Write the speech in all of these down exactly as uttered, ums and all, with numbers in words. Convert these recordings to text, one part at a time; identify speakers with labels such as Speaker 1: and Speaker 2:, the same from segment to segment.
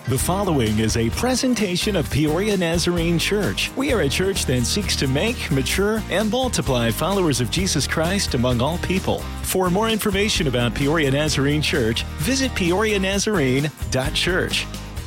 Speaker 1: The following is a presentation of Peoria Nazarene Church. We are a church that seeks to make, mature, and multiply followers of Jesus Christ among all people. For more information about Peoria Nazarene Church, visit peoria nazarene dot church.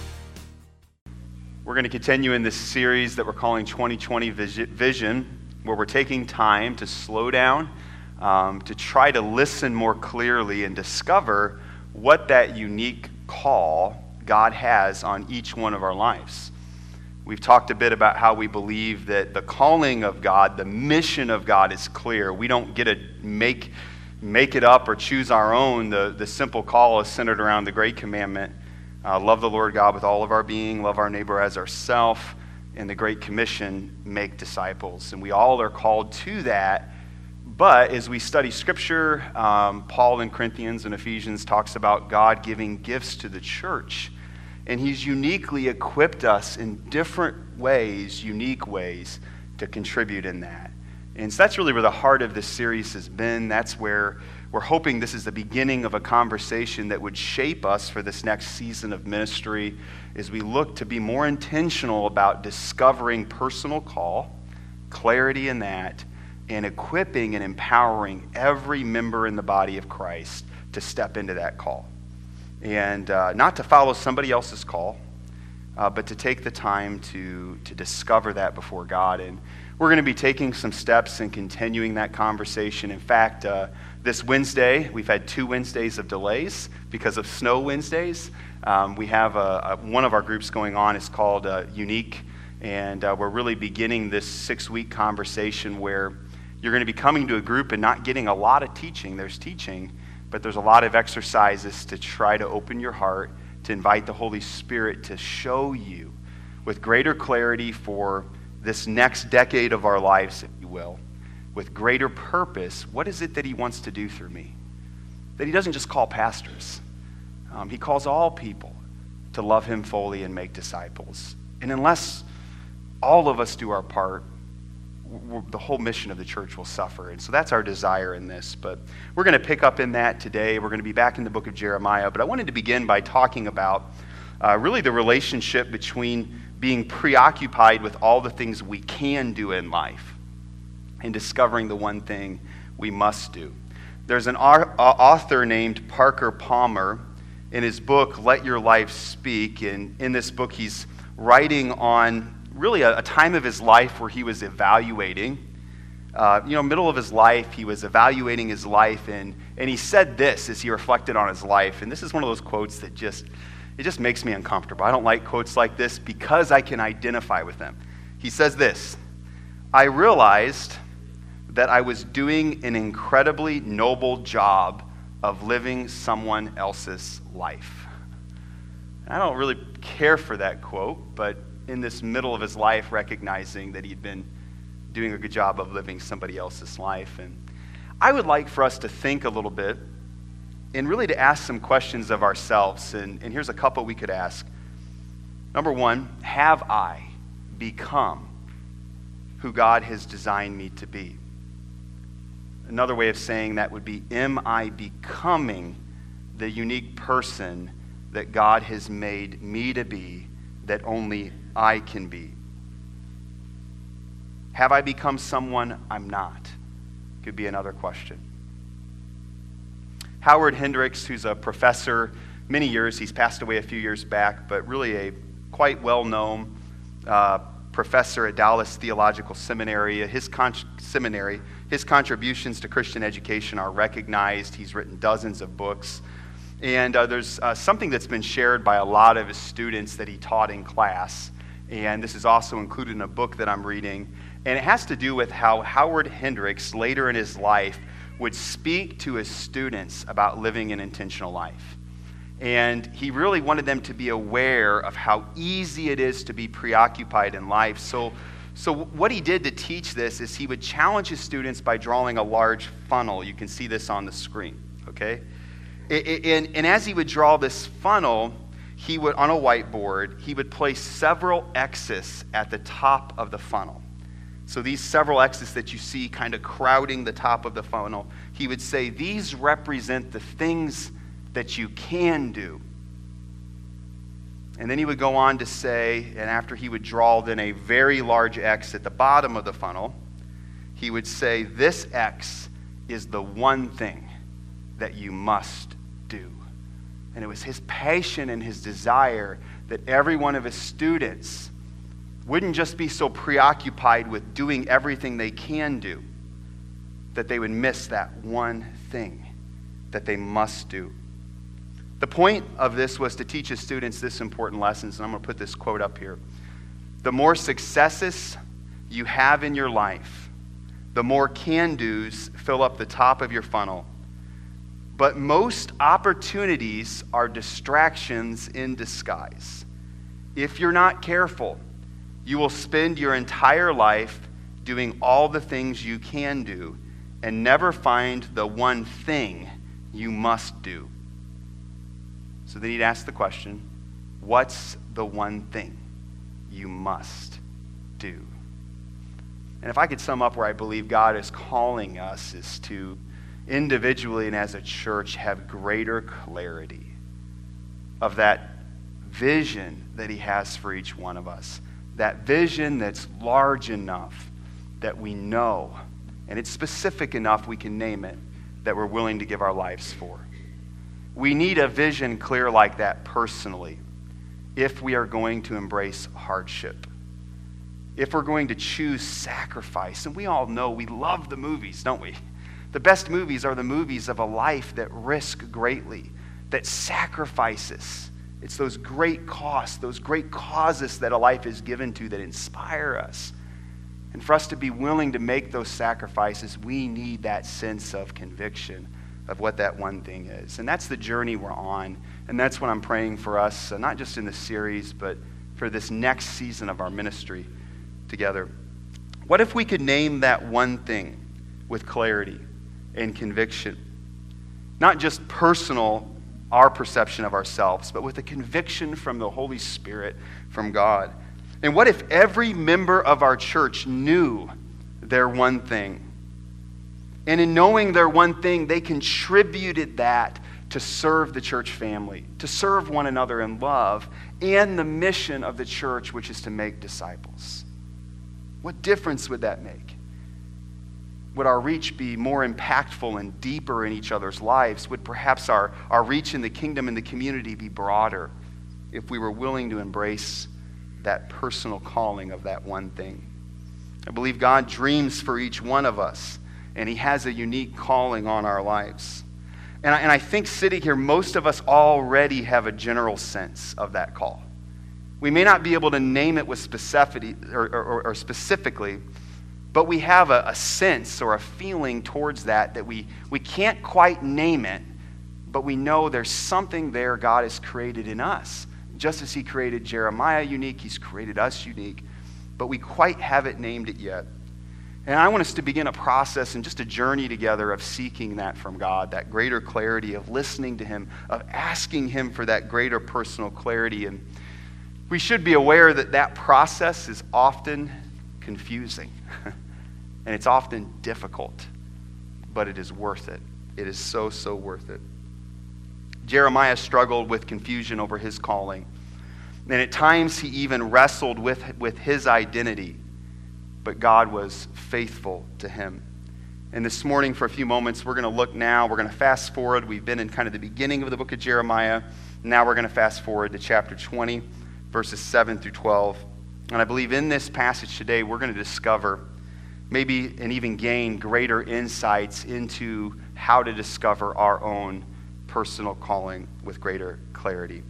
Speaker 2: We're going to continue in this series that we're calling twenty twenty Vision, where we're taking time to slow down, um, to try to listen more clearly and discover what that unique call God has on each one of our lives. We've talked a bit about how we believe that the calling of God, the mission of God is clear. We don't get to make, make it up or choose our own. The, the simple call is centered around the great commandment. Uh, love the Lord God with all of our being, love our neighbor as ourselves, and the Great Commission, make disciples. And we all are called to that. But as we study Scripture, um, Paul in Corinthians and Ephesians talks about God giving gifts to the church. And he's uniquely equipped us in different ways, unique ways, to contribute in that. And so that's really where the heart of this series has been. That's where we're hoping this is the beginning of a conversation that would shape us for this next season of ministry as we look to be more intentional about discovering personal call, clarity in that, and equipping and empowering every member in the body of Christ to step into that call. And uh, not to follow somebody else's call, uh, but to take the time to, to discover that before God. And we're going to be taking some steps and continuing that conversation. In fact, uh, this Wednesday, we've had two Wednesdays of delays because of snow Wednesdays. Um, we have a, a, one of our groups going on. It's called uh, Unique, and uh, we're really beginning this six-week conversation where you're going to be coming to a group and not getting a lot of teaching. There's teaching, but there's a lot of exercises to try to open your heart, to invite the Holy Spirit to show you with greater clarity for this next decade of our lives, if you will, with greater purpose, what is it that he wants to do through me? That he doesn't just call pastors. Um, he calls all people to love him fully and make disciples. And unless all of us do our part, the whole mission of the church will suffer. And so that's our desire in this. But we're going to pick up in that today. We're going to be back in the book of Jeremiah. But I wanted to begin by talking about uh, really the relationship between being preoccupied with all the things we can do in life and discovering the one thing we must do. There's an author named Parker Palmer. In his book, Let Your Life Speak, and in this book he's writing on really a, a time of his life where he was evaluating. Uh, you know, middle of his life, he was evaluating his life, and, and he said this as he reflected on his life. And this is one of those quotes that just, it just makes me uncomfortable. I don't like quotes like this because I can identify with them. He says this: I realized that I was doing an incredibly noble job of living someone else's life. I don't really care for that quote, but in this middle of his life, recognizing that he'd been doing a good job of living somebody else's life. And I would like for us to think a little bit and really to ask some questions of ourselves. And, and here's a couple we could ask. Number one, have I become who God has designed me to be? Another way of saying that would be, am I becoming the unique person that God has made me to be, that only I can be? Have I become someone I'm not? Could be another question. Howard Hendricks, who's a professor, many years, he's passed away a few years back, but really a quite well-known uh, professor at Dallas Theological Seminary. His con- seminary, his contributions to Christian education are recognized. He's written dozens of books. And uh, there's uh, something that's been shared by a lot of his students that he taught in class. And this is also included in a book that I'm reading. And it has to do with how Howard Hendricks, later in his life, would speak to his students about living an intentional life. And he really wanted them to be aware of how easy it is to be preoccupied in life. So, so what he did to teach this is he would challenge his students by drawing a large funnel. You can see this on the screen, okay? And, and as he would draw this funnel, he would, on a whiteboard, he would place several X's at the top of the funnel. So these several X's that you see kind of crowding the top of the funnel, he would say, these represent the things that you can do. And then he would go on to say, and after he would draw then a very large X at the bottom of the funnel, he would say, this X is the one thing that you must do. And it was his passion and his desire that every one of his students wouldn't just be so preoccupied with doing everything they can do, that they would miss that one thing that they must do. The point of this was to teach his students this important lesson, and I'm going to put this quote up here. The more successes you have in your life, the more can-dos fill up the top of your funnel. But most opportunities are distractions in disguise. If you're not careful, you will spend your entire life doing all the things you can do and never find the one thing you must do. So then he'd ask the question, what's the one thing you must do? And if I could sum up where I believe God is calling us is to individually and as a church have greater clarity of that vision that he has for each one of us. That vision that's large enough that we know, and it's specific enough we can name it, that we're willing to give our lives for. We need a vision clear like that personally if we are going to embrace hardship. If we're going to choose sacrifice. And we all know we love the movies, don't we? The best movies are the movies of a life that risk greatly, that sacrifices. It's those great costs, those great causes that a life is given to that inspire us. And for us to be willing to make those sacrifices, we need that sense of conviction of what that one thing is. And that's the journey we're on. And that's what I'm praying for us, uh, not just in this series, but for this next season of our ministry together. What if we could name that one thing with clarity and conviction? Not just personal, our perception of ourselves, but with a conviction from the Holy Spirit, from God. And what if every member of our church knew their one thing? And in knowing their one thing, they contributed that to serve the church family, to serve one another in love, and the mission of the church, which is to make disciples. What difference would that make? Would our reach be more impactful and deeper in each other's lives? Would perhaps our, our reach in the kingdom and the community be broader if we were willing to embrace that personal calling of that one thing? I believe God dreams for each one of us, and he has a unique calling on our lives. And I, and I think sitting here, most of us already have a general sense of that call. We may not be able to name it with specificity or, or, or specifically, but we have a, a sense or a feeling towards that that we, we can't quite name it, but we know there's something there God has created in us. Just as he created Jeremiah unique, he's created us unique, but we quite haven't named it yet. And I want us to begin a process and just a journey together of seeking that from God, that greater clarity, of listening to him, of asking him for that greater personal clarity. And we should be aware that that process is often confusing and it's often difficult, but it is worth it. It is so, so worth it. Jeremiah struggled with confusion over his calling, and at times he even wrestled with, with his identity, but God was faithful to him. And this morning, for a few moments, we're going to look now, we're going to fast forward. We've been in kind of the beginning of the book of Jeremiah. Now we're going to fast forward to chapter twenty, verses seven through twelve. And I believe in this passage today, we're going to discover maybe and even gain greater insights into how to discover our own personal calling with greater clarity.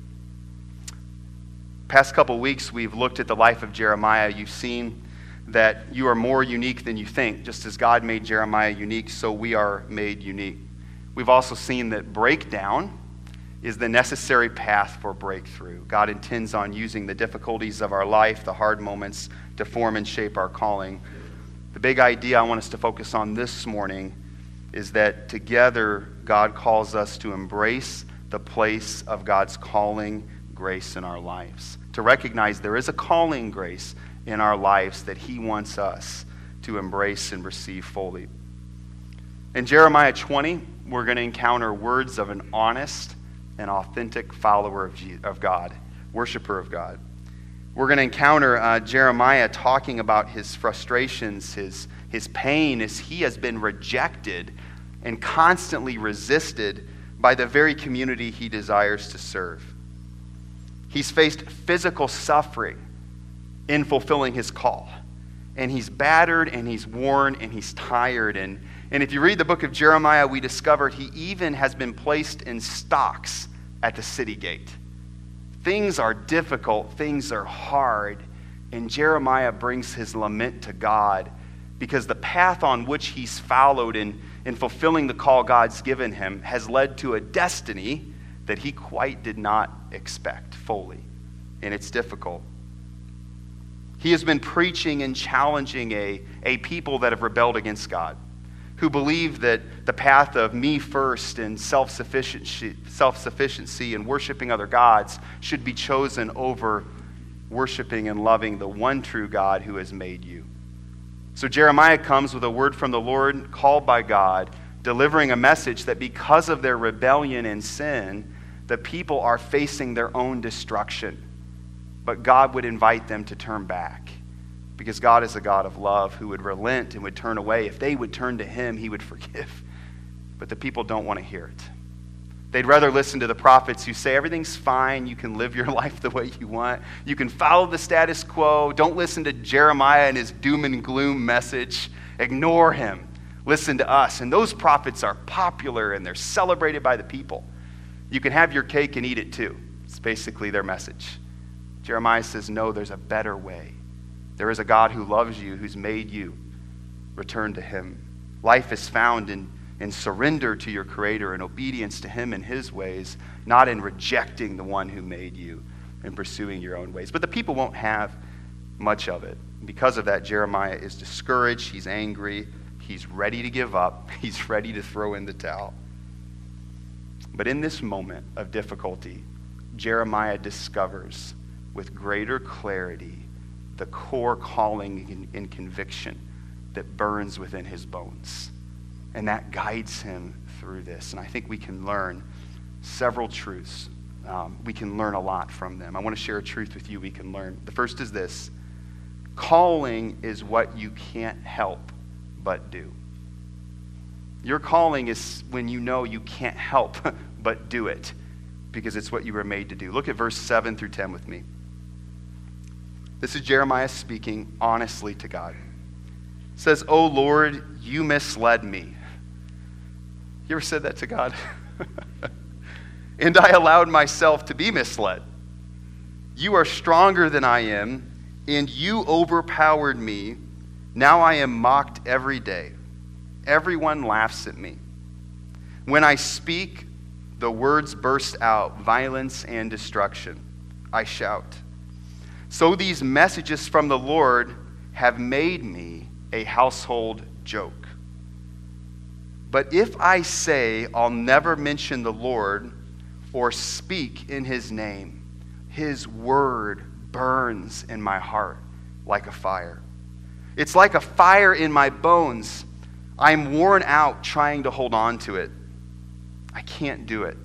Speaker 2: Past couple weeks, we've looked at the life of Jeremiah. You've seen that you are more unique than you think. Just as God made Jeremiah unique, so we are made unique. We've also seen that breakdown is the necessary path for breakthrough. God intends on using the difficulties of our life, the hard moments, to form and shape our calling. The big idea I want us to focus on this morning is that together God calls us to embrace the place of God's calling grace in our lives. To recognize there is a calling grace in our lives that he wants us to embrace and receive fully. In Jeremiah twenty, we're going to encounter words of an honest and authentic follower of, Jesus, of God, worshiper of God. We're going to encounter uh, Jeremiah talking about his frustrations, his, his pain as he has been rejected and constantly resisted by the very community he desires to serve. He's faced physical suffering in fulfilling his call. And he's battered, and he's worn, and he's tired. And, and if you read the book of Jeremiah, we discovered he even has been placed in stocks at the city gate. Things are difficult, things are hard, and Jeremiah brings his lament to God because the path on which he's followed in, in fulfilling the call God's given him has led to a destiny that he quite did not expect fully, and it's difficult. He has been preaching and challenging a, a people that have rebelled against God, who believe that the path of me first and self-sufficiency, self-sufficiency and worshiping other gods should be chosen over worshiping and loving the one true God who has made you. So Jeremiah comes with a word from the Lord, called by God, delivering a message that because of their rebellion and sin, the people are facing their own destruction. But God would invite them to turn back, because God is a God of love who would relent and would turn away. If they would turn to him, he would forgive. But the people don't want to hear it. They'd rather listen to the prophets who say everything's fine, you can live your life the way you want, you can follow the status quo, don't listen to Jeremiah and his doom and gloom message, ignore him, listen to us. And those prophets are popular and they're celebrated by the people. You can have your cake and eat it too. It's basically their message. Jeremiah says, no, there's a better way. There is a God who loves you, who's made you. Return to him. Life is found in, in surrender to your Creator and obedience to him and his ways, not in rejecting the one who made you and pursuing your own ways. But the people won't have much of it. Because of that, Jeremiah is discouraged. He's angry. He's ready to give up. He's ready to throw in the towel. But in this moment of difficulty, Jeremiah discovers with greater clarity the core calling and conviction that burns within his bones. And that guides him through this. And I think we can learn several truths. Um, we can learn a lot from them. I want to share a truth with you we can learn. The first is this: calling is what you can't help but do. Your calling is when you know you can't help but do it, because it's what you were made to do. Look at verse seven through ten with me. This is Jeremiah speaking honestly to God. It says, "O Lord, you misled me." You ever said that to God? "And I allowed myself to be misled. You are stronger than I am, and you overpowered me. Now I am mocked every day. Everyone laughs at me. When I speak, the words burst out, violence and destruction. I shout. So these messages from the Lord have made me a household joke. But if I say I'll never mention the Lord or speak in his name, his word burns in my heart like a fire. It's like a fire in my bones. I'm worn out trying to hold on to it. I can't do it.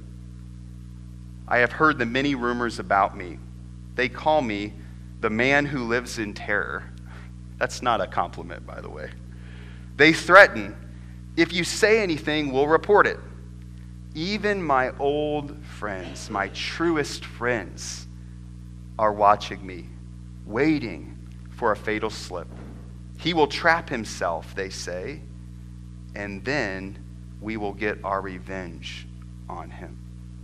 Speaker 2: I have heard the many rumors about me. They call me the man who lives in terror." That's not a compliment, by the way. "They threaten, if you say anything, we'll report it. Even my old friends, my truest friends, are watching me, waiting for a fatal slip. He will trap himself, they say, and then we will get our revenge on him."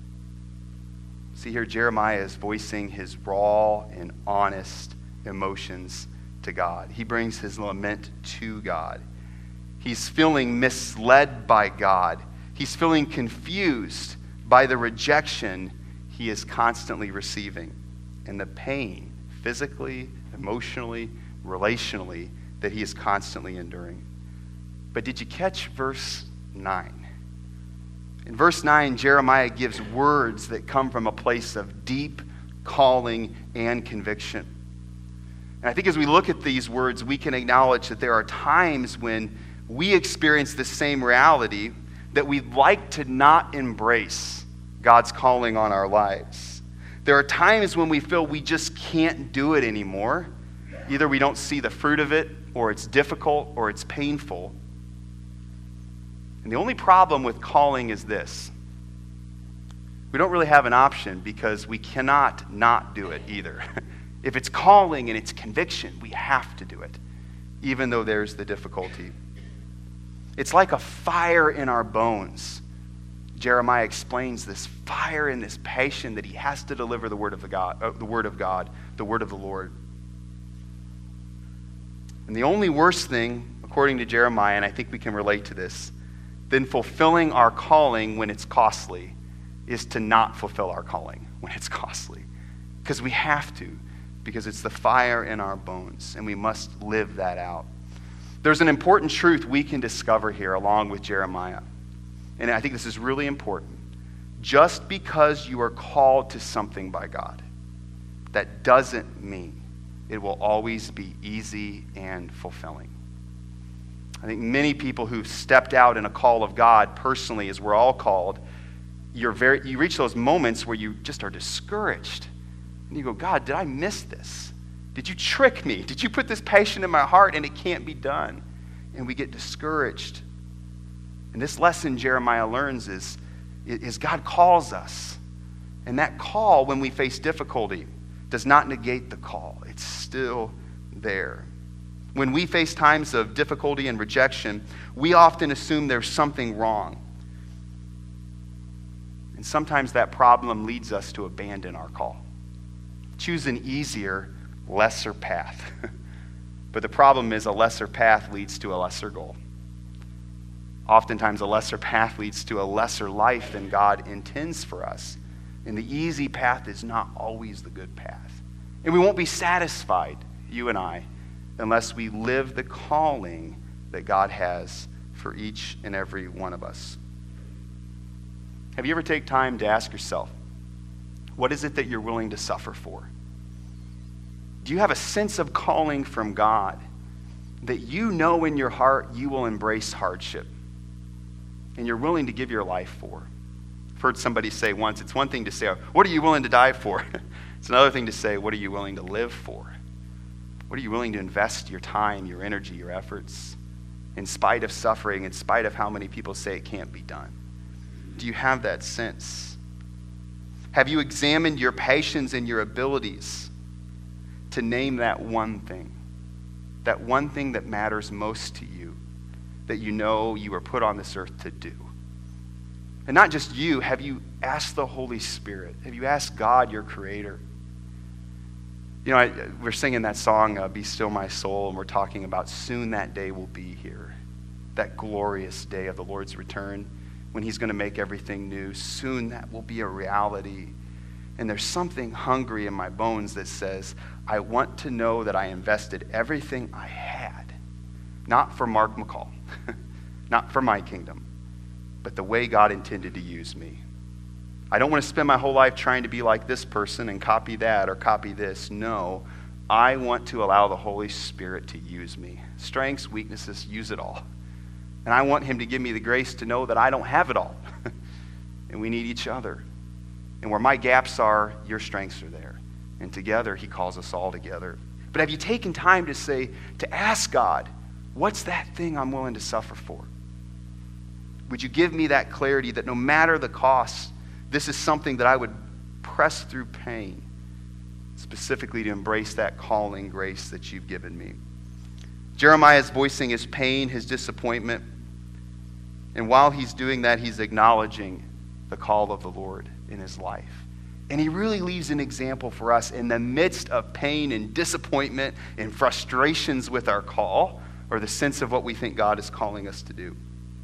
Speaker 2: See here, Jeremiah is voicing his raw and honest emotions to God. He brings his lament to God. He's feeling misled by God. He's feeling confused by the rejection he is constantly receiving and the pain, physically, emotionally, relationally, that he is constantly enduring. But did you catch verse nine? In verse nine, Jeremiah gives words that come from a place of deep calling and conviction. And I think as we look at these words, we can acknowledge that there are times when we experience the same reality that we'd like to not embrace God's calling on our lives. There are times when we feel we just can't do it anymore. Either we don't see the fruit of it, or it's difficult, or it's painful. And the only problem with calling is this. We don't really have an option because we cannot not do it either. If it's calling and it's conviction, we have to do it, even though there's the difficulty. It's like a fire in our bones. Jeremiah explains this fire and this passion that he has to deliver the word of the God, uh, the word of God, the word of the Lord. And the only worse thing, according to Jeremiah, and I think we can relate to this, than fulfilling our calling when it's costly, is to not fulfill our calling when it's costly. Because we have to, because it's the fire in our bones, and we must live that out. There's an important truth we can discover here along with Jeremiah. And I think this is really important. Just because you are called to something by God, that doesn't mean it will always be easy and fulfilling. I think many people who've stepped out in a call of God personally, as we're all called, you're very, you reach those moments where you just are discouraged. And you go, God, did I miss this? Did you trick me? Did you put this passion in my heart and it can't be done? And we get discouraged. And this lesson Jeremiah learns is, is God calls us. And that call, when we face difficulty, does not negate the call. It's still there. When we face times of difficulty and rejection, we often assume there's something wrong. And sometimes that problem leads us to abandon our call. Choose an easier, lesser path. But the problem is a lesser path leads to a lesser goal. Oftentimes a lesser path leads to a lesser life than God intends for us. And the easy path is not always the good path. And we won't be satisfied, you and I, unless we live the calling that God has for each and every one of us. Have you ever taken time to ask yourself, what is it that you're willing to suffer for? Do you have a sense of calling from God that you know in your heart you will embrace hardship and you're willing to give your life for? I've heard somebody say once, it's one thing to say, what are you willing to die for? It's another thing to say, what are you willing to live for? What are you willing to invest your time, your energy, your efforts, in spite of suffering, in spite of how many people say it can't be done? Do you have that sense? Have you examined your passions and your abilities to name that one thing, that one thing that matters most to you, that you know you were put on this earth to do? And not just you, have you asked the Holy Spirit? Have you asked God, your Creator? You know, I, we're singing that song, uh, Be Still My Soul, and we're talking about soon that day will be here, that glorious day of the Lord's return, when he's going to make everything new. Soon that will be a reality. And there's something hungry in my bones that says, I want to know that I invested everything I had, not for Mark McCall, not for my kingdom, but the way God intended to use me. I don't want to spend my whole life trying to be like this person and copy that or copy this. No, I want to allow the Holy Spirit to use me. Strengths, weaknesses, use it all. And I want him to give me the grace to know that I don't have it all. And we need each other. And where my gaps are, your strengths are there. And together, he calls us all together. But have you taken time to say, to ask God, what's that thing I'm willing to suffer for? Would you give me that clarity that no matter the cost, this is something that I would press through pain, specifically to embrace that calling grace that you've given me? Jeremiah is voicing his pain, his disappointment. And while he's doing that, he's acknowledging the call of the Lord in his life. And he really leaves an example for us in the midst of pain and disappointment and frustrations with our call, or the sense of what we think God is calling us to do.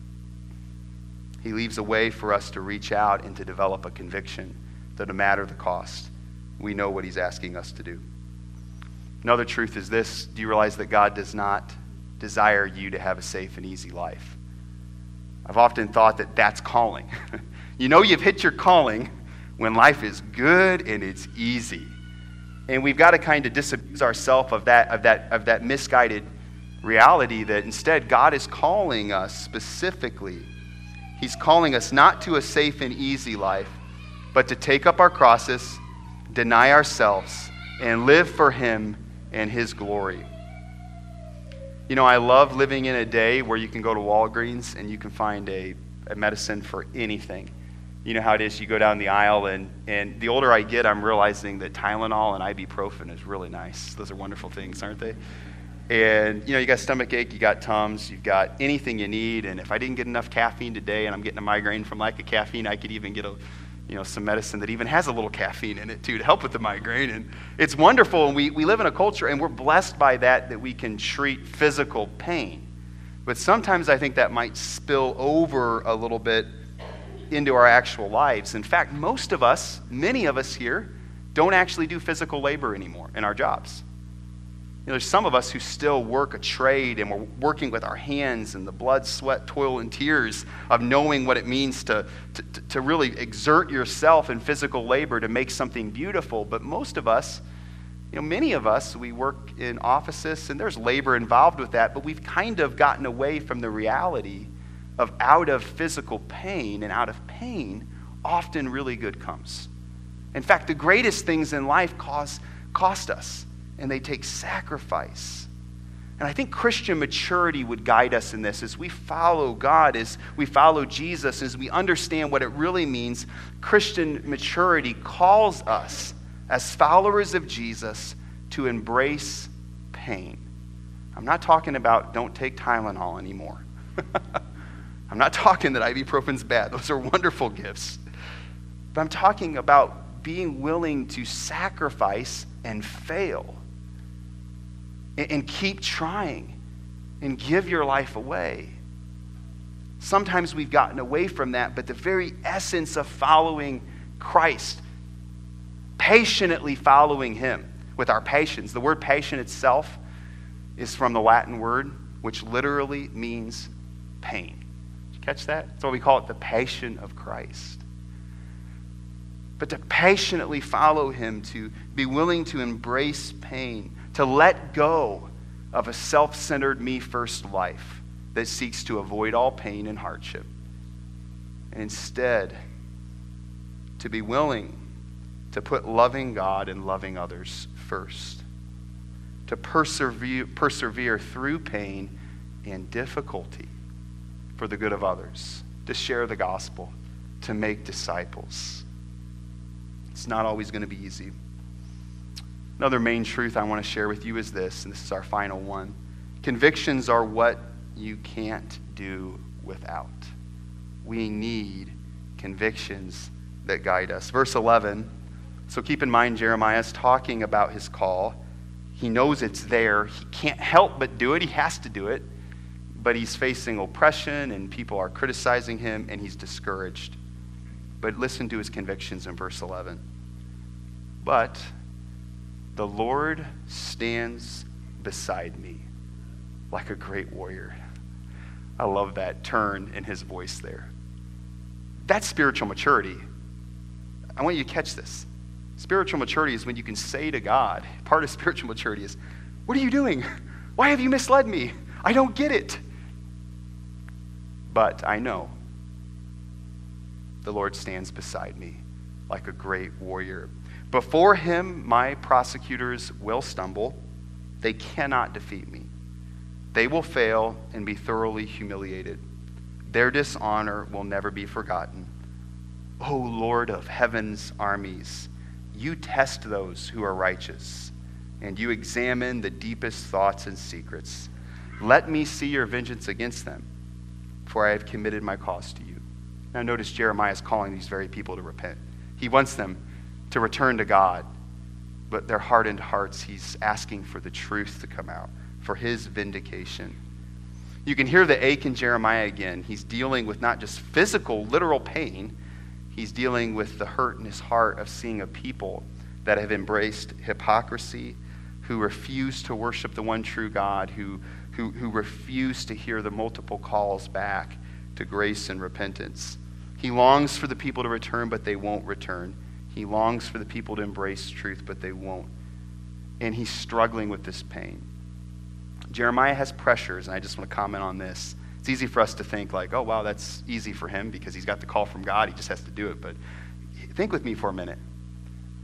Speaker 2: He leaves a way for us to reach out and to develop a conviction that no matter the cost, we know what he's asking us to do. Another truth is this: do you realize that God does not desire you to have a safe and easy life? I've often thought that that's calling. You know you've hit your calling when life is good and it's easy. And we've got to kind of disabuse ourselves of that, of that, of that misguided reality that instead God is calling us specifically. He's calling us not to a safe and easy life, but to take up our crosses deny ourselves, and live for him and his glory. You know, I love living in a day where you can go to Walgreens and you can find a, a medicine for anything. You know how it is, you go down the aisle, and, and the older I get, I'm realizing that Tylenol and ibuprofen is really nice. Those are wonderful things, aren't they? And, you know, you got stomach ache, you got Tums, you've got anything you need, and if I didn't get enough caffeine today and I'm getting a migraine from lack of caffeine, I could even get a you know, some medicine that even has a little caffeine in it too to help with the migraine. And it's wonderful, and we, we live in a culture, and we're blessed by that, that we can treat physical pain. But sometimes I think that might spill over a little bit into our actual lives. In fact, most of us, many of us here, don't actually do physical labor anymore in our jobs. You know, there's some of us who still work a trade, and we're working with our hands and the blood, sweat, toil, and tears of knowing what it means to, to, to really exert yourself in physical labor to make something beautiful. But most of us, you know, many of us, we work in offices, and there's labor involved with that, but we've kind of gotten away from the reality of out of physical pain, and out of pain, often really good comes. In fact, the greatest things in life cause, cost us. And they take sacrifice. And I think Christian maturity would guide us in this as we follow God, as we follow Jesus, as we understand what it really means. Christian maturity calls us as followers of Jesus to embrace pain. I'm not talking about don't take Tylenol anymore. I'm not talking that ibuprofen's bad. Those are wonderful gifts. But I'm talking about being willing to sacrifice and fail. And keep trying and give your life away. Sometimes we've gotten away from that, but the very essence of following Christ, patiently following him with our patience. The word patient itself is from the Latin word, which literally means pain. Did you catch that? That's why we call it the passion of Christ. But to patiently follow him, to be willing to embrace pain, to let go of a self-centered, me-first life that seeks to avoid all pain and hardship. And instead, to be willing to put loving God and loving others first. To persevere, persevere through pain and difficulty for the good of others. To share the gospel. To make disciples. It's not always going to be easy. Another main truth I want to share with you is this, and this is our final one. Convictions are what you can't do without. We need convictions that guide us. Verse eleven, so keep in mind Jeremiah is talking about his call. He knows it's there. He can't help but do it. He has to do it. But he's facing oppression, and people are criticizing him, and he's discouraged. But listen to his convictions in verse eleven. But the Lord stands beside me like a great warrior. I love that turn in his voice there. That's spiritual maturity. I want you to catch this. Spiritual maturity is when you can say to God, part of spiritual maturity is, what are you doing? Why have you misled me? I don't get it. But I know the Lord stands beside me like a great warrior. Before him, my prosecutors will stumble. They cannot defeat me. They will fail and be thoroughly humiliated. Their dishonor will never be forgotten. O Lord of heaven's armies, you test those who are righteous, and you examine the deepest thoughts and secrets. Let me see your vengeance against them, for I have committed my cause to you. Now notice Jeremiah is calling these very people to repent. He wants them to return to God, but their hardened hearts, he's asking for the truth to come out, for his vindication. You can hear the ache in Jeremiah again. He's dealing with not just physical, literal pain. He's dealing with the hurt in his heart of seeing a people that have embraced hypocrisy, who refuse to worship the one true God, who, who, who refuse to hear the multiple calls back to grace and repentance. He longs for the people to return, but they won't return. He longs for the people to embrace truth, but they won't. And he's struggling with this pain. Jeremiah has pressures, and I just want to comment on this. It's easy for us to think like, oh, wow, that's easy for him because he's got the call from God. He just has to do it. But think with me for a minute.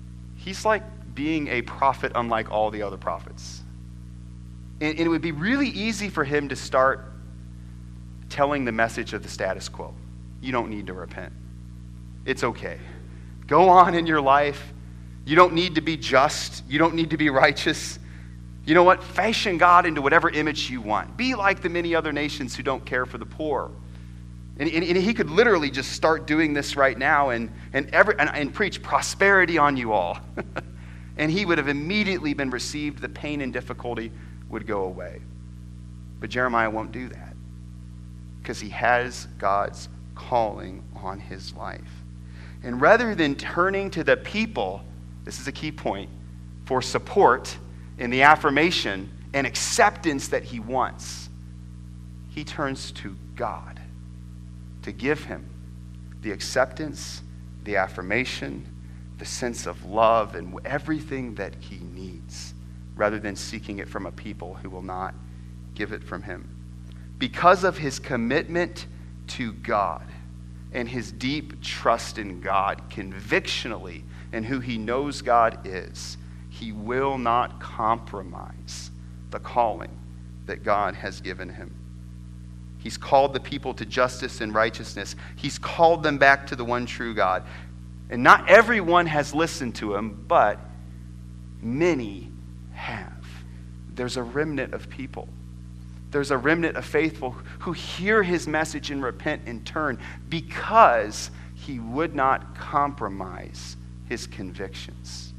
Speaker 2: he's like being a prophet unlike all the other prophets. And, and it would be really easy for him to start telling the message of the status quo. You don't need to repent. It's okay. Go on in your life. You don't need to be just. You don't need to be righteous. You know what? Fashion God into whatever image you want. Be like the many other nations who don't care for the poor. And, and, and he could literally just start doing this right now and, and, every, and, and preach prosperity on you all. And he would have immediately been received. The pain and difficulty would go away. But Jeremiah won't do that because he has God's calling on his life. And rather than turning to the people, this is a key point, for support in the affirmation and acceptance that he wants, he turns to God to give him the acceptance, the affirmation, the sense of love, and everything that he needs, rather than seeking it from a people who will not give it from him. Because of his commitment to God and his deep trust in God, convictionally in who he knows God is, he will not compromise the calling that God has given him. He's called the people to justice and righteousness. He's called them back to the one true God. And not everyone has listened to him, but many have. There's a remnant of people. There's a remnant of faithful who hear his message and repent and turn because he would not compromise his convictions.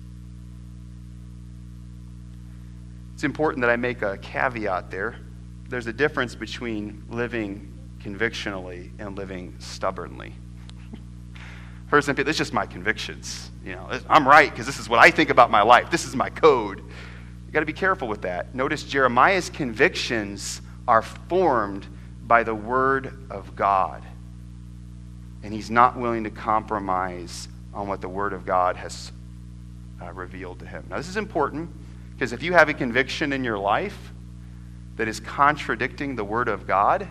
Speaker 2: It's important that I make a caveat there. There's a difference between living convictionally and living stubbornly. For example, it's just my convictions. You know, I'm right because this is what I think about my life. This is my code. You got to be careful with that. Notice Jeremiah's convictions are formed by the word of God. And he's not willing to compromise on what the word of God has uh, revealed to him. Now, this is important because if you have a conviction in your life that is contradicting the word of God,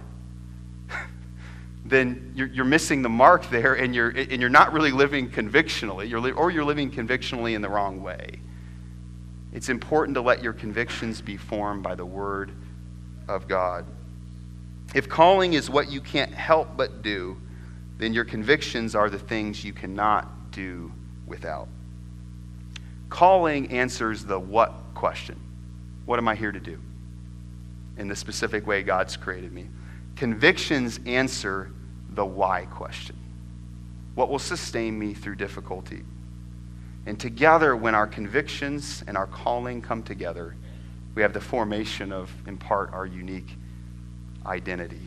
Speaker 2: then you're, you're missing the mark there, and you're and you're not really living convictionally, you're li- or you're living convictionally in the wrong way. It's important to let your convictions be formed by the word of God. If calling is what you can't help but do, then your convictions are the things you cannot do without. Calling answers the what question. What am I here to do? In the specific way God's created me. Convictions answer the why question. What will sustain me through difficulty? And together, when our convictions and our calling come together, we have the formation of, in part, our unique identity.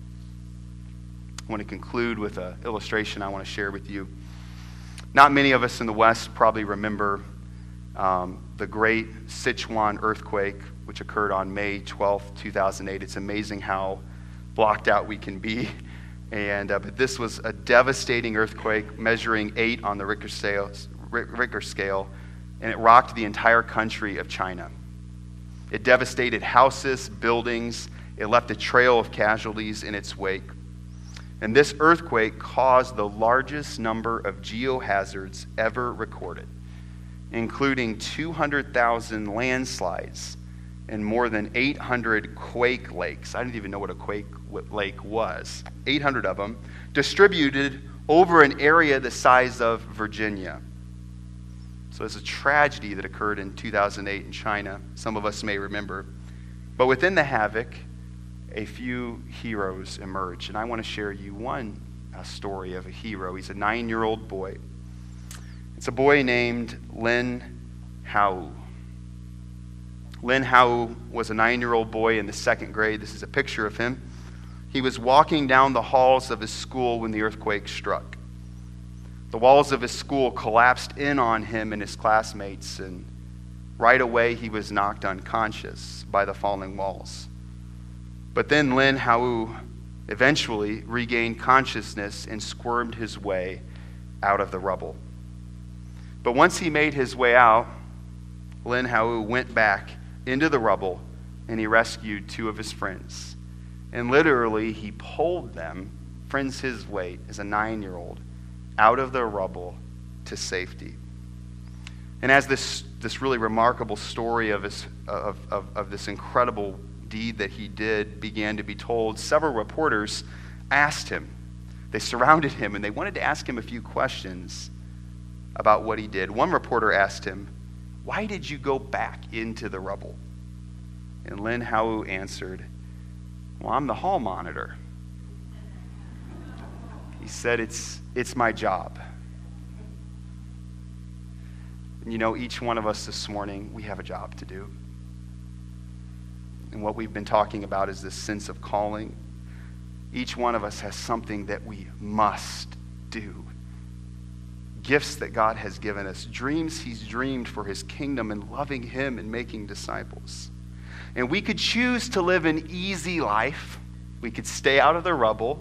Speaker 2: I want to conclude with an illustration I want to share with you. Not many of us in the West probably remember um, the great Sichuan earthquake, which occurred on May twelfth, two thousand eight. It's amazing how blocked out we can be. And uh, but this was a devastating earthquake measuring eight on the Richter scale, Richter scale, and it rocked the entire country of China. It devastated houses, buildings. It left a trail of casualties in its wake. And this earthquake caused the largest number of geohazards ever recorded, including two hundred thousand landslides and more than eight hundred quake lakes. I didn't even know what a quake lake was. eight hundred of them, distributed over an area the size of Virginia. So it's a tragedy that occurred in two thousand eight in China. Some of us may remember. But within the havoc, a few heroes emerged. And I want to share you one uh, story of a hero. He's a nine-year-old boy. It's a boy named Lin Hao. Lin Hao was a nine-year-old boy in the second grade. This is a picture of him. He was walking down the halls of his school when the earthquake struck. The walls of his school collapsed in on him and his classmates, and right away he was knocked unconscious by the falling walls. But then Lin Hao eventually regained consciousness and squirmed his way out of the rubble. But once he made his way out, Lin Hao went back into the rubble and he rescued two of his friends. And literally he pulled them, friends his weight as a nine-year-old, out of the rubble to safety. And as this, this really remarkable story of, his, of, of, of this incredible deed that he did began to be told, several reporters asked him. They surrounded him and they wanted to ask him a few questions about what he did. One reporter asked him, "Why did you go back into the rubble?" And Lin Hau answered, "Well, I'm the hall monitor." He said, it's, it's my job. And you know, each one of us this morning, we have a job to do. And what we've been talking about is this sense of calling. Each one of us has something that we must do. Gifts that God has given us, dreams he's dreamed for his kingdom and loving him and making disciples. And we could choose to live an easy life. We could stay out of the rubble.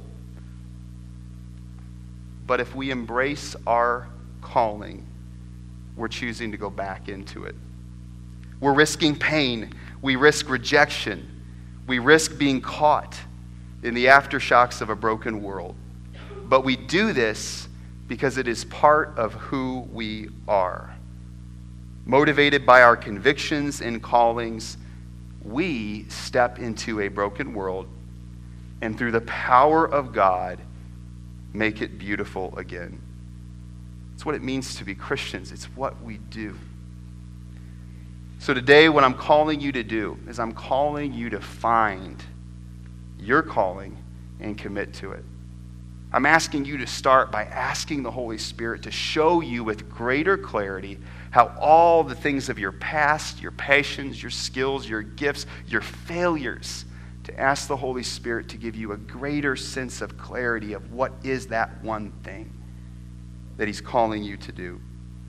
Speaker 2: But if we embrace our calling, we're choosing to go back into it. We're risking pain. We risk rejection. We risk being caught in the aftershocks of a broken world. But we do this because it is part of who we are. Motivated by our convictions and callings, we step into a broken world and through the power of God, make it beautiful again. It's what it means to be Christians. It's what we do. So today, what I'm calling you to do is I'm calling you to find your calling and commit to it. I'm asking you to start by asking the Holy Spirit to show you with greater clarity how all the things of your past, your passions, your skills, your gifts, your failures, to ask the Holy Spirit to give you a greater sense of clarity of what is that one thing that he's calling you to do.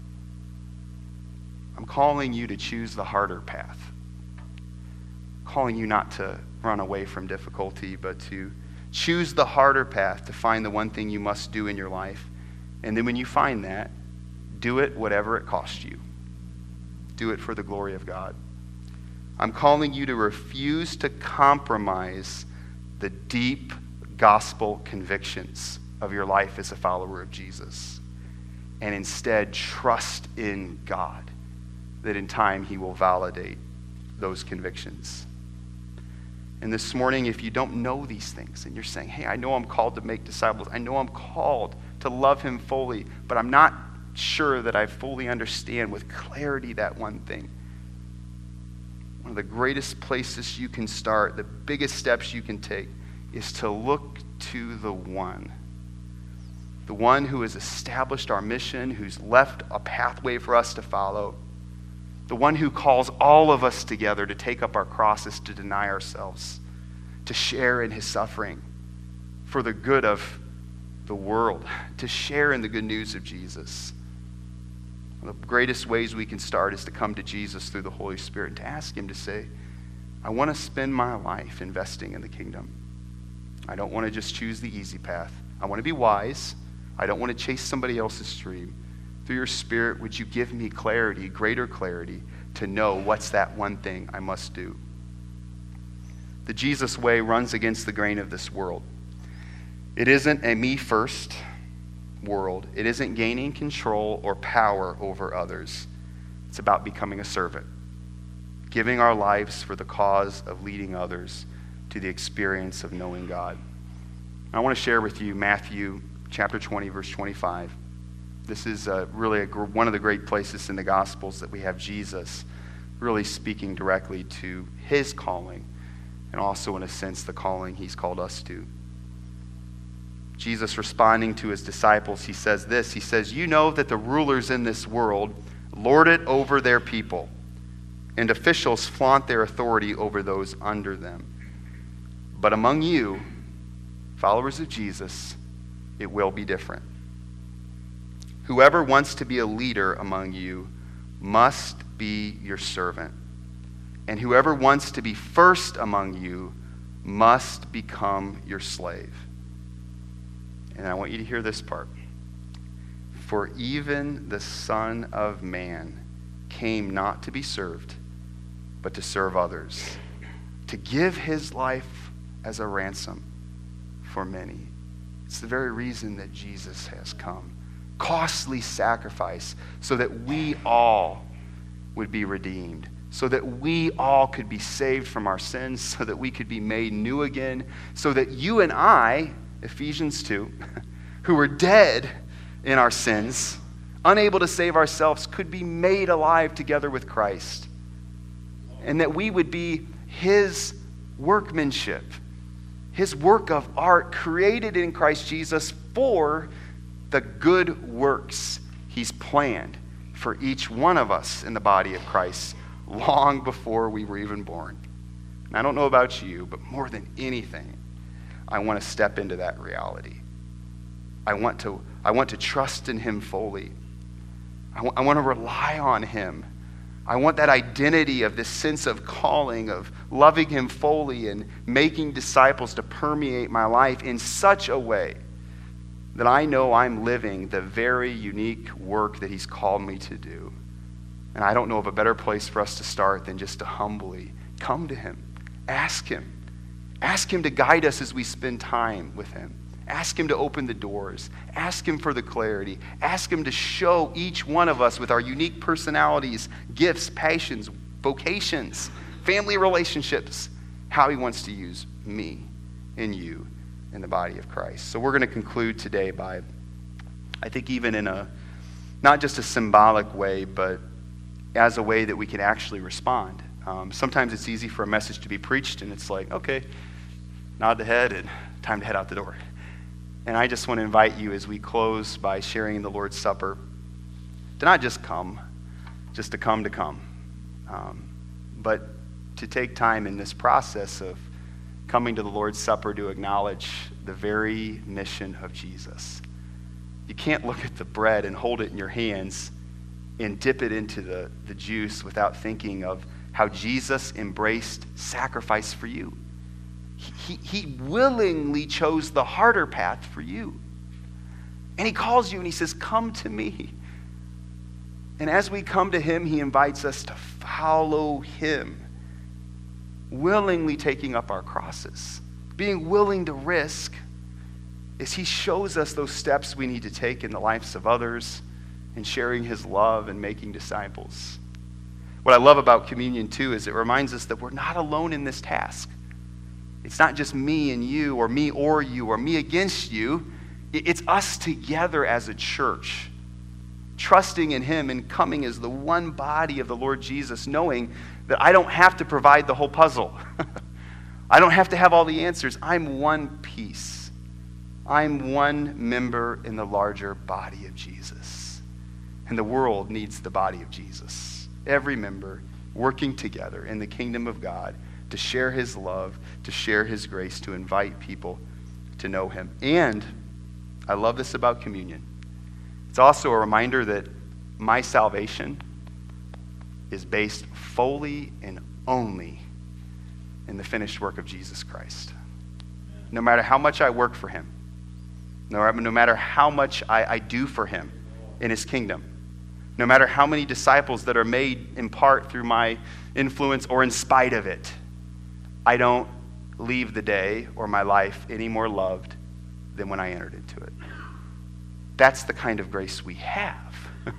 Speaker 2: I'm calling you to choose the harder path. I'm calling you not to run away from difficulty, but to choose the harder path to find the one thing you must do in your life. And then when you find that, do it whatever it costs you. Do it for the glory of God. I'm calling you to refuse to compromise the deep gospel convictions of your life as a follower of Jesus, and instead trust in God that in time he will validate those convictions. And this morning, if you don't know these things and you're saying, hey, I know I'm called to make disciples, I know I'm called to love him fully, but I'm not sure that I fully understand with clarity that one thing. One of the greatest places you can start, the biggest steps you can take, is to look to the one. The one who has established our mission, who's left a pathway for us to follow. The one who calls all of us together to take up our crosses, to deny ourselves, to share in his suffering for the good of the world, to share in the good news of Jesus. One of the greatest ways we can start is to come to Jesus through the Holy Spirit and to ask him to say, I want to spend my life investing in the kingdom. I don't want to just choose the easy path. I want to be wise. I don't want to chase somebody else's dream. Through your Spirit, would you give me clarity, greater clarity, to know what's that one thing I must do? The Jesus way runs against the grain of this world. It isn't a me-first world. It isn't gaining control or power over others. It's about becoming a servant, giving our lives for the cause of leading others to the experience of knowing God. I want to share with you Matthew chapter twenty, verse twenty-five. This is uh, really a, one of the great places in the Gospels that we have Jesus really speaking directly to his calling, and also in a sense the calling he's called us to. Jesus responding to his disciples, he says this, he says, you know that the rulers in this world lord it over their people, and officials flaunt their authority over those under them. But among you, followers of Jesus, it will be different. Whoever wants to be a leader among you must be your servant. And whoever wants to be first among you must become your slave. And I want you to hear this part. For even the Son of Man came not to be served, but to serve others, to give his life as a ransom for many. It's the very reason that Jesus has come. Costly sacrifice so that we all would be redeemed, so that we all could be saved from our sins, so that we could be made new again, so that you and I, Ephesians two, who were dead in our sins, unable to save ourselves, could be made alive together with Christ, and that we would be his workmanship, his work of art created in Christ Jesus for the good works he's planned for each one of us in the body of Christ long before we were even born. And I don't know about you, but more than anything, I want to step into that reality. I want to, I want to trust in him fully. I, w- I want to rely on him. I want that identity of this sense of calling, of loving him fully and making disciples to permeate my life in such a way that I know I'm living the very unique work that he's called me to do. And I don't know of a better place for us to start than just to humbly come to him, ask him. Ask him to guide us as we spend time with him. Ask him to open the doors. Ask him for the clarity. Ask him to show each one of us with our unique personalities, gifts, passions, vocations, family relationships, how he wants to use me and you in the body of Christ. So we're going to conclude today by, I think even in a, not just a symbolic way, but as a way that we can actually respond. Um, sometimes it's easy for a message to be preached and it's like, okay, nod the head and time to head out the door. And I just want to invite you as we close by sharing the Lord's Supper to not just come, just to come to come, um, but to take time in this process of coming to the Lord's Supper to acknowledge the very mission of Jesus. You can't look at the bread and hold it in your hands and dip it into the, the juice without thinking of how Jesus embraced sacrifice for you. He, he, he willingly chose the harder path for you. And he calls you and he says, come to me. And as we come to him, he invites us to follow him, willingly taking up our crosses, being willing to risk as he shows us those steps we need to take in the lives of others and sharing his love and making disciples. What I love about communion, too, is it reminds us that we're not alone in this task. It's not just me and you, or me or you, or me against you. It's us together as a church, trusting in him and coming as the one body of the Lord Jesus, knowing that I don't have to provide the whole puzzle. I don't have to have all the answers. I'm one piece. I'm one member in the larger body of Jesus. And the world needs the body of Jesus. Every member working together in the kingdom of God to share his love, to share his grace, to invite people to know him. And I love this about communion. It's also a reminder that my salvation is based fully and only in the finished work of Jesus Christ. No matter how much I work for him, no, no matter how much I, I do for him in his kingdom, no matter how many disciples that are made in part through my influence or in spite of it, I don't leave the day or my life any more loved than when I entered into it. That's the kind of grace we have.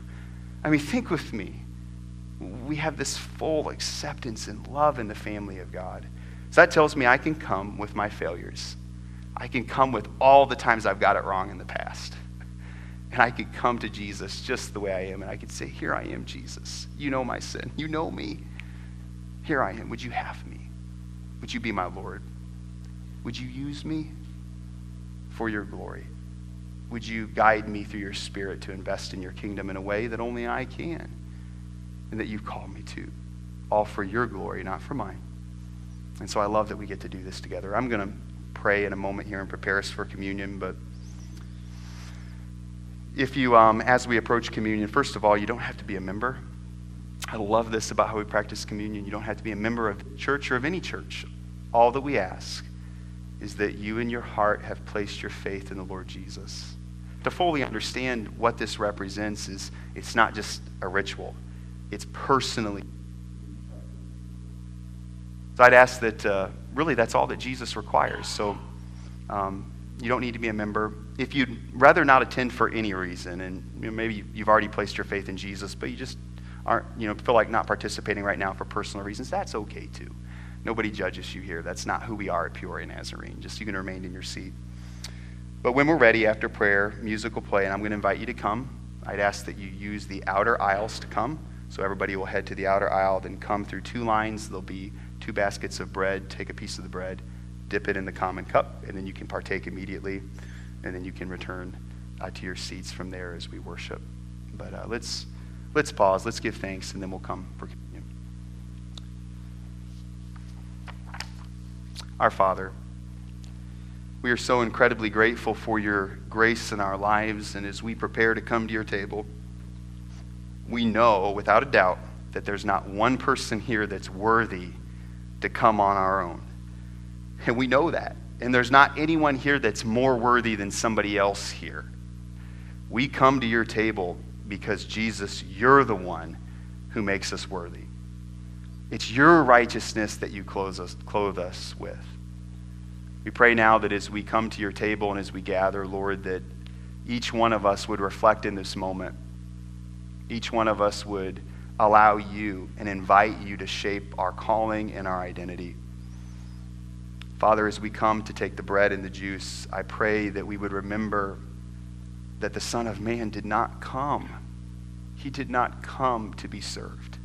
Speaker 2: I mean, think with me. We have this full acceptance and love in the family of God. So that tells me I can come with my failures. I can come with all the times I've got it wrong in the past. And I could come to Jesus just the way I am, and I could say, here I am, Jesus. You know my sin. You know me. Here I am. Would you have me? Would you be my Lord? Would you use me for your glory? Would you guide me through your Spirit to invest in your kingdom in a way that only I can and that you've called me to, all for your glory, not for mine? And so I love that we get to do this together. I'm going to pray in a moment here and prepare us for communion, but if you, um, as we approach communion, first of all, you don't have to be a member. I love this about how we practice communion. You don't have to be a member of the church or of any church. All that we ask is that you in your heart have placed your faith in the Lord Jesus. To fully understand what this represents is it's not just a ritual. It's personally. So I'd ask that uh, really that's all that Jesus requires. So um, you don't need to be a member. If you'd rather not attend for any reason, and you know, maybe you've already placed your faith in Jesus, but you just aren't, you know, feel like not participating right now for personal reasons, that's okay too. Nobody judges you here. That's not who we are at Peoria Nazarene. Just you can remain in your seat. But when we're ready after prayer, music will play, and I'm going to invite you to come. I'd ask that you use the outer aisles to come. So everybody will head to the outer aisle, then come through two lines. There'll be two baskets of bread. Take a piece of the bread, dip it in the common cup, and then you can partake immediately. And then you can return uh, to your seats from there as we worship. But uh, let's let's pause. Let's give thanks, and then we'll come for communion. Our Father, we are so incredibly grateful for your grace in our lives, and as we prepare to come to your table, we know without a doubt that there's not one person here that's worthy to come on our own. And we know that. And there's not anyone here that's more worthy than somebody else here. We come to your table because, Jesus, you're the one who makes us worthy. It's your righteousness that you clothe us, clothe us with. We pray now that as we come to your table and as we gather, Lord, that each one of us would reflect in this moment. Each one of us would allow you and invite you to shape our calling and our identity. Father, as we come to take the bread and the juice, I pray that we would remember that the Son of Man did not come. He did not come to be served.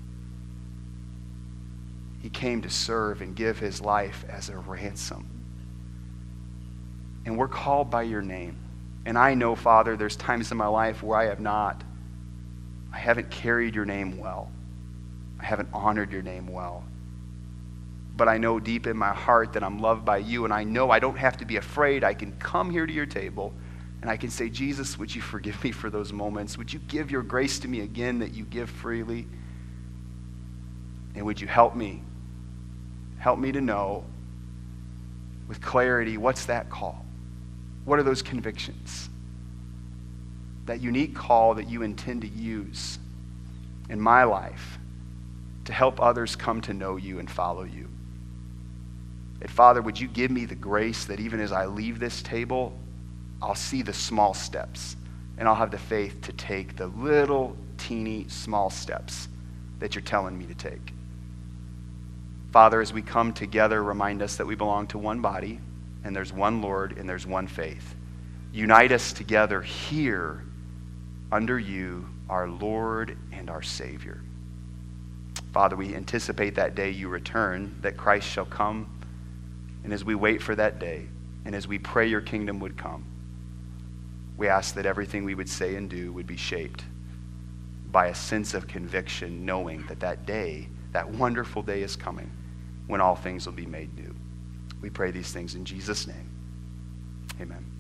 Speaker 2: He came to serve and give his life as a ransom. And we're called by your name. And I know, Father, there's times in my life where I have not, I haven't carried your name well. I haven't honored your name well. But I know deep in my heart that I'm loved by you, and I know I don't have to be afraid. I can come here to your table, and I can say, Jesus, would you forgive me for those moments? Would you give your grace to me again that you give freely? And would you help me? Help me to know with clarity, what's that call? What are those convictions? That unique call that you intend to use in my life to help others come to know you and follow you. And Father, would you give me the grace that even as I leave this table, I'll see the small steps, and I'll have the faith to take the little teeny small steps that you're telling me to take. Father, as we come together, remind us that we belong to one body, and there's one Lord, and there's one faith. Unite us together here under you, our Lord and our Savior. Father, we anticipate that day you return, that Christ shall come. And as we wait for that day, and as we pray your kingdom would come, we ask that everything we would say and do would be shaped by a sense of conviction, knowing that that day, that wonderful day is coming when all things will be made new. We pray these things in Jesus' name. Amen.